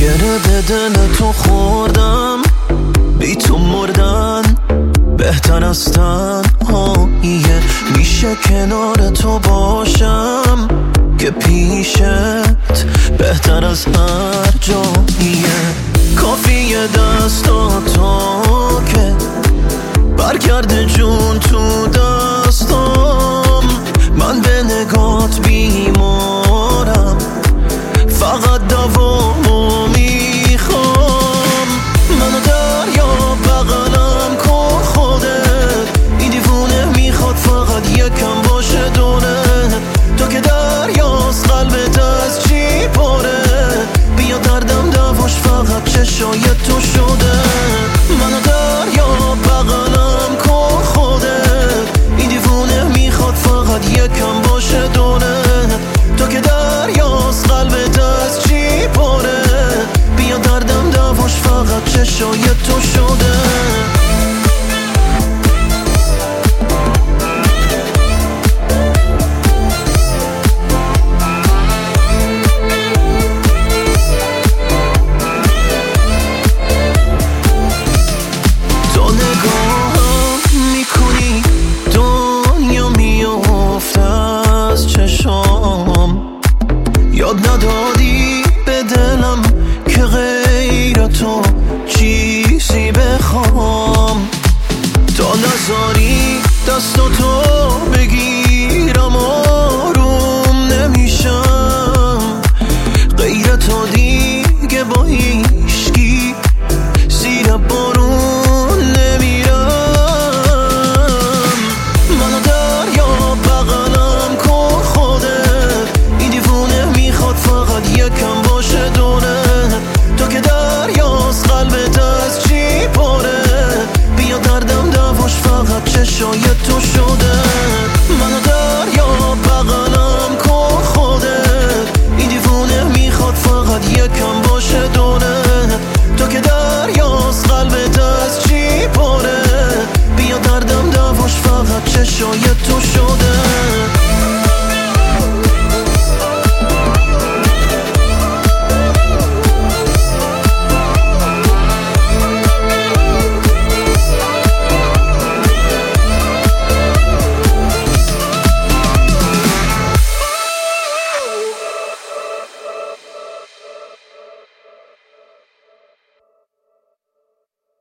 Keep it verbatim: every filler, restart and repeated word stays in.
گره به دل تو خوردم، بی تو مردن بهتر از تنهاییه. میشه کنار تو باشم که پیشت بهتر از هر جاییه. کافیه دستاتو که برگرده جون تو دستم. من به نگات بیمارم، فقط دوامو میخوام. منو دریا بغلم کن خودت، این دیوونه میخواد فقط یکم باشه دونه. تو که دریاست قلبت از چی پاره، بیا دردم دواش فقط چشای تو شده. منو دریا بغلم کن خودت، این دیوونه میخواد فقط یکم باشه دونه. تو که دریاست قلبت از چی پاره، بیا دردم دواش فقط چشای تو شده. یاد ندادی به دلم که غیر تو چیزی بخوام. تا نذاری دست تو بگیرم آروم نمیشم. غیر تو دیگه با هیچکی زیر بارون نمیرم. منو دریا بغلم کن خودت، این دیوونه میخواد فقط یکم باشه دونه. تو که دریاست قلبت از چی پاره، بیا دردم دواش فقط چشای تو شده. منو دریا بغلم کن خودت، این دیوونه میخواد فقط یکم باشه